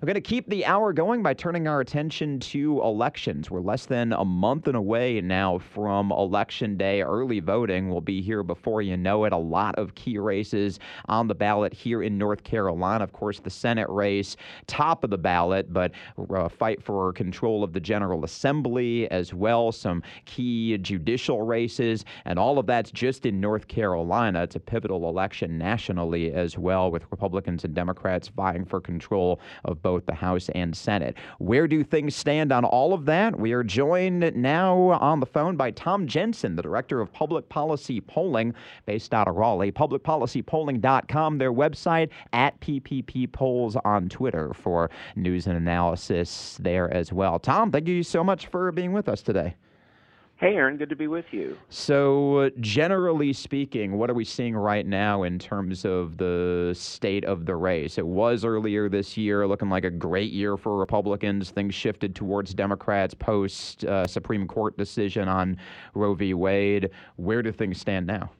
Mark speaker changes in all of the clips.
Speaker 1: We're going to keep the hour going by turning our attention to elections. We're less than a month and away now from Election Day. Early voting will be here before you know it. A lot of key races on the ballot here in North Carolina. Of course, the Senate race, top of the ballot, but fight for control of the General Assembly as well. Some key judicial races, and all of that's just in North Carolina. It's a pivotal election nationally as well, with Republicans and Democrats vying for control of both the House and Senate. Where do things stand on all of that? We are joined now on the phone by Tom Jensen, the Director of Public Policy Polling based out of Raleigh. PublicPolicyPolling.com, their website, at PPP Polls on Twitter for news and analysis there as well. Tom, thank you so much for being with us today.
Speaker 2: Hey, Aaron, good to be with you.
Speaker 1: So generally speaking, what are we seeing right now in terms of the state of the race? It was earlier this year looking like a great year for Republicans. Things shifted towards Democrats post Supreme Court decision on Roe v. Wade. Where do things stand now?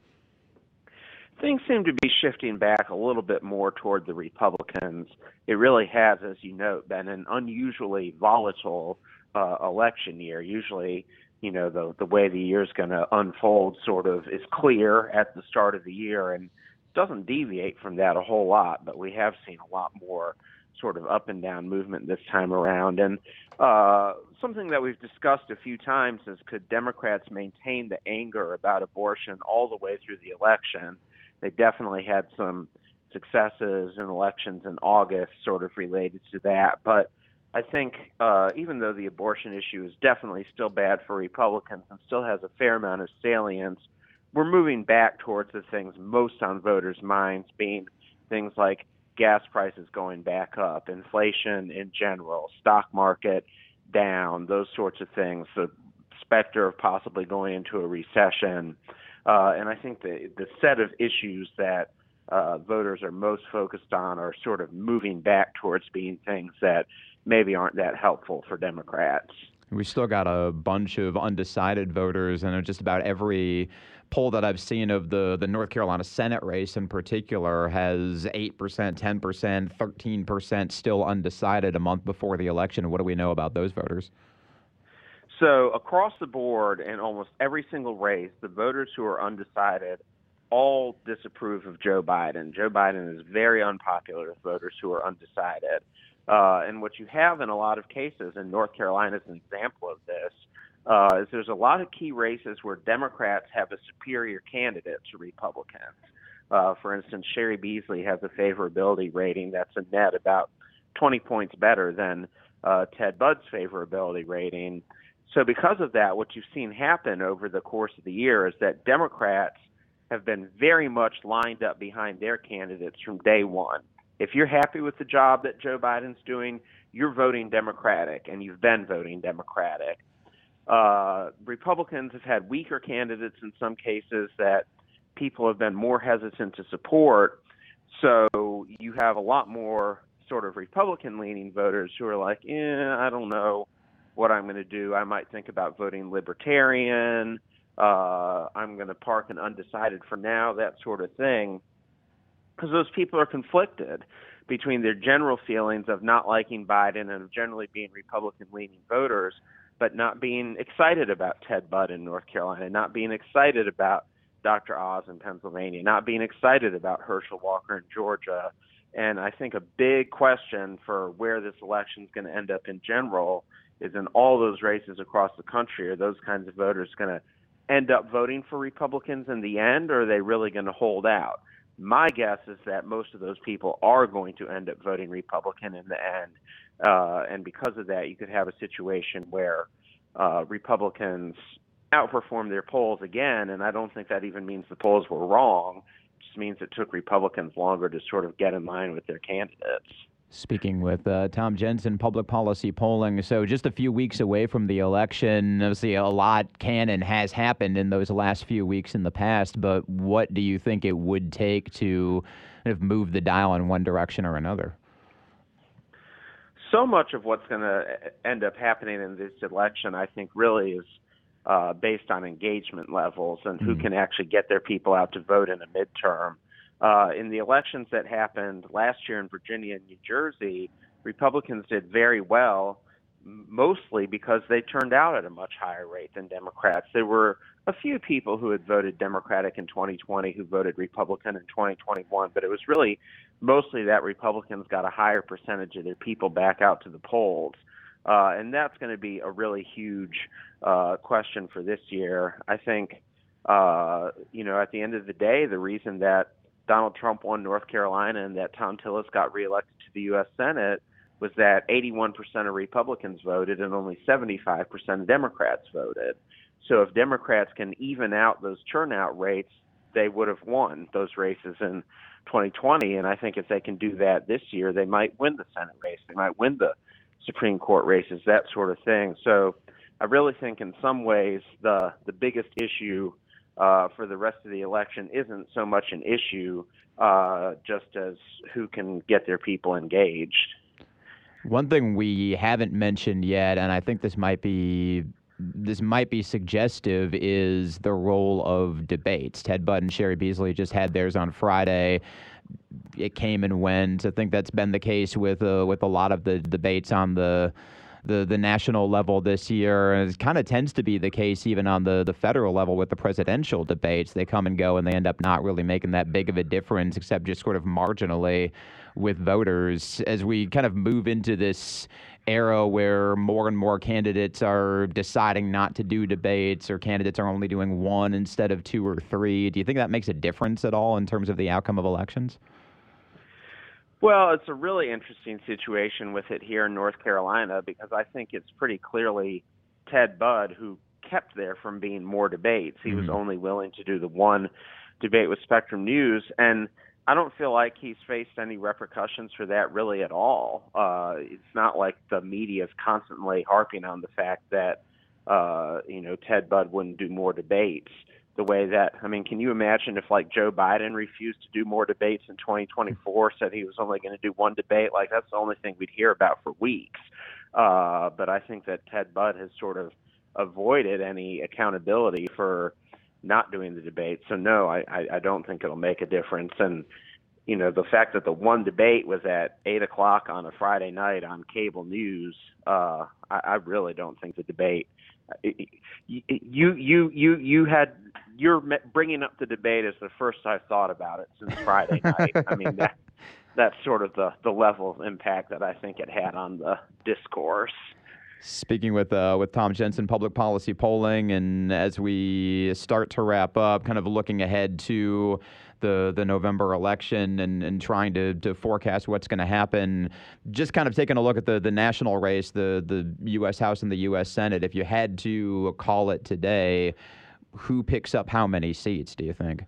Speaker 2: Things seem to be shifting back a little bit more toward the Republicans. It really has, as you note, been an unusually volatile election year. Usually, you know, the way the year is going to unfold sort of is clear at the start of the year and doesn't deviate from that a whole lot, but we have seen a lot more sort of up and down movement this time around. And something that we've discussed a few times is, could Democrats maintain the anger about abortion all the way through the election? They definitely had some successes in elections in August sort of related to that, but I think even though the abortion issue is definitely still bad for Republicans and still has a fair amount of salience, we're moving back towards the things most on voters' minds, being things like gas prices going back up, inflation in general, stock market down, those sorts of things, the specter of possibly going into a recession. And I think the set of issues that voters are most focused on are sort of moving back towards being things that maybe aren't that helpful for Democrats.
Speaker 1: We still got a bunch of undecided voters, and just about every poll that I've seen of the North Carolina Senate race in particular has 8%, 10%, 13% still undecided a month before the election. What do we know about those voters?
Speaker 2: So across the board in almost every single race, the voters who are undecided all disapprove of Joe Biden. Joe Biden is very unpopular with voters who are undecided. And what you have in a lot of cases, and North Carolina is an example of this, is there's a lot of key races where Democrats have a superior candidate to Republicans. For instance, Sherry Beasley has a favorability rating that's a net about 20 points better than Ted Budd's favorability rating. So because of that, what you've seen happen over the course of the year is that Democrats have been very much lined up behind their candidates from day one. If you're happy with the job that Joe Biden's doing, you're voting Democratic, and you've been voting Democratic. Republicans have had weaker candidates in some cases that people have been more hesitant to support. So you have a lot more sort of Republican-leaning voters who are like, I don't know what I'm going to do. I might think about voting Libertarian. I'm going to park an undecided for now, that sort of thing. Because those people are conflicted between their general feelings of not liking Biden and of generally being Republican-leaning voters, but not being excited about Ted Budd in North Carolina, not being excited about Dr. Oz in Pennsylvania, not being excited about Herschel Walker in Georgia. And I think a big question for where this election is going to end up in general is in all those races across the country. Are those kinds of voters going to end up voting for Republicans in the end, or are they really going to hold out? My guess is that most of those people are going to end up voting Republican in the end. And because of that, you could have a situation where Republicans outperform their polls again. And I don't think that even means the polls were wrong. It just means it took Republicans longer to sort of get in line with their candidates.
Speaker 1: Speaking with Tom Jensen, Public Policy Polling. So just a few weeks away from the election, obviously a lot can and has happened in those last few weeks in the past, but what do you think it would take to kind of move the dial in one direction or another?
Speaker 2: So much of what's going to end up happening in this election, I think, really is based on engagement levels and who can actually get their people out to vote in a midterm. In the elections that happened last year in Virginia and New Jersey, Republicans did very well, mostly because they turned out at a much higher rate than Democrats. There were a few people who had voted Democratic in 2020 who voted Republican in 2021, but it was really mostly that Republicans got a higher percentage of their people back out to the polls. And that's going to be a really huge question for this year. I think, at the end of the day, the reason that Donald Trump won North Carolina and that Thom Tillis got reelected to the U.S. Senate was that 81% of Republicans voted and only 75% of Democrats voted. So if Democrats can even out those turnout rates, they would have won those races in 2020. And I think if they can do that this year, they might win the Senate race. They might win the Supreme Court races, that sort of thing. So I really think in some ways the biggest issue for the rest of the election isn't so much an issue just as who can get their people engaged.
Speaker 1: One thing we haven't mentioned yet, and I think this might be suggestive, is the role of debates. Ted Budd and Cheri Beasley just had theirs on Friday. It came and went. I think that's been the case with a lot of the debates on the national level this year. And it kind of tends to be the case even on the federal level with the presidential debates. They come and go, and they end up not really making that big of a difference, except just sort of marginally with voters. As we kind of move into this era where more and more candidates are deciding not to do debates, or candidates are only doing one instead of two or three, do you think that makes a difference at all in terms of the outcome of elections?
Speaker 2: Well, it's a really interesting situation with it here in North Carolina because I think it's pretty clearly Ted Budd who kept there from being more debates. He was only willing to do the one debate with Spectrum News, and I don't feel like he's faced any repercussions for that really at all. It's not like the media is constantly harping on the fact that, Ted Budd wouldn't do more debates. The way that, can you imagine if like Joe Biden refused to do more debates in 2024, said he was only going to do one debate? Like that's the only thing we'd hear about for weeks. But I think that Ted Budd has sort of avoided any accountability for not doing the debate. So no, I don't think it'll make a difference. And, the fact that the one debate was at 8:00 on a Friday night on cable news, I really don't think the debate, you're bringing up the debate as the first I've thought about it since Friday night. That's sort of the level of impact that I think it had on the discourse.
Speaker 1: Speaking with Tom Jensen, Public Policy Polling, and as we start to wrap up, kind of looking ahead to the November election and trying to forecast what's going to happen, just kind of taking a look at the national race, the U.S. House and the U.S. Senate. If you had to call it today, who picks up how many seats, do you think?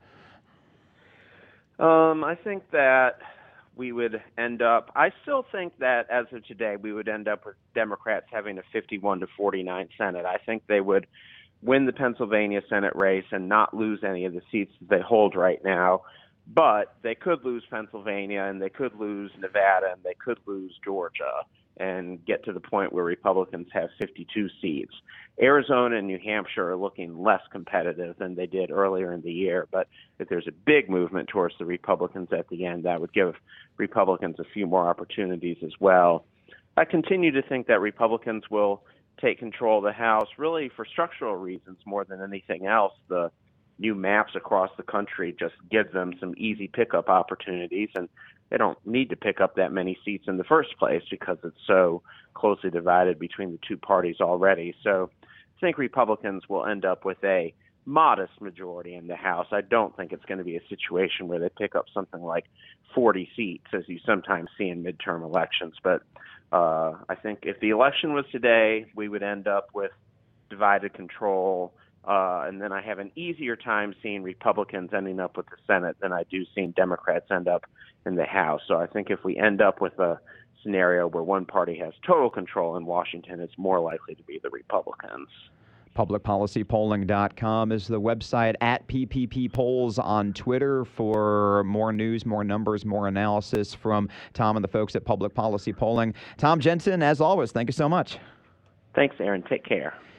Speaker 2: I think that we would end up, I still think that as of today, we would end up with Democrats having a 51-49 Senate. I think they would win the Pennsylvania Senate race and not lose any of the seats that they hold right now. But they could lose Pennsylvania, and they could lose Nevada, and they could lose Georgia and get to the point where Republicans have 52 seats. Arizona and New Hampshire are looking less competitive than they did earlier in the year, but if there's a big movement towards the Republicans at the end, that would give Republicans a few more opportunities as well. I continue to think that Republicans will take control of the House, really for structural reasons more than anything else. The new maps across the country just give them some easy pickup opportunities, and they don't need to pick up that many seats in the first place because it's so closely divided between the two parties already. So I think Republicans will end up with a modest majority in the House. I don't think it's going to be a situation where they pick up something like 40 seats, as you sometimes see in midterm elections. But I think if the election was today, we would end up with divided control. And then I have an easier time seeing Republicans ending up with the Senate than I do seeing Democrats end up in the House. So I think if we end up with a scenario where one party has total control in Washington, it's more likely to be the Republicans.
Speaker 1: PublicPolicyPolling.com is the website, at PPP Polls on Twitter for more news, more numbers, more analysis from Tom and the folks at Public Policy Polling. Tom Jensen, as always, thank you so much.
Speaker 2: Thanks, Aaron. Take care.